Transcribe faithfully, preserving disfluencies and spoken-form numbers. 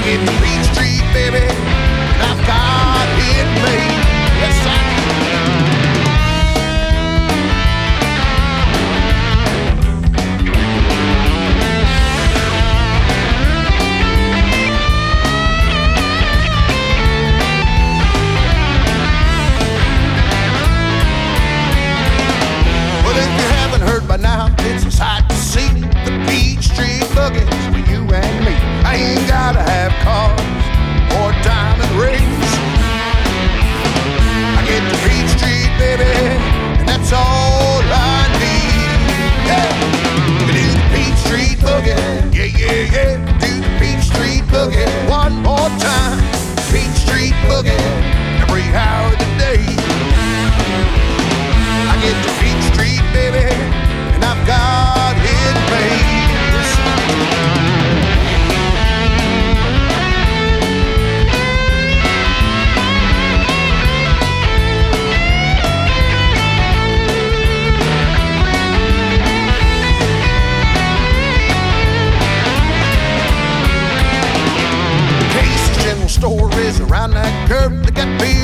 get to Peachtree, baby, and I've got it made. Yes, I by now, it's a sight to see. The Peachtree Boogie's for you and me. I ain't gotta have cars or diamond rings. I get to Peachtree, baby, and that's all I need. Yeah, we do the Peachtree Boogie. Yeah, yeah, yeah. Do the Peachtree Boogie one more time. Peachtree Boogie every hour of the day. I get to Peachtree, baby, and I've got it made. Casey's General Store is around that curve. They got beer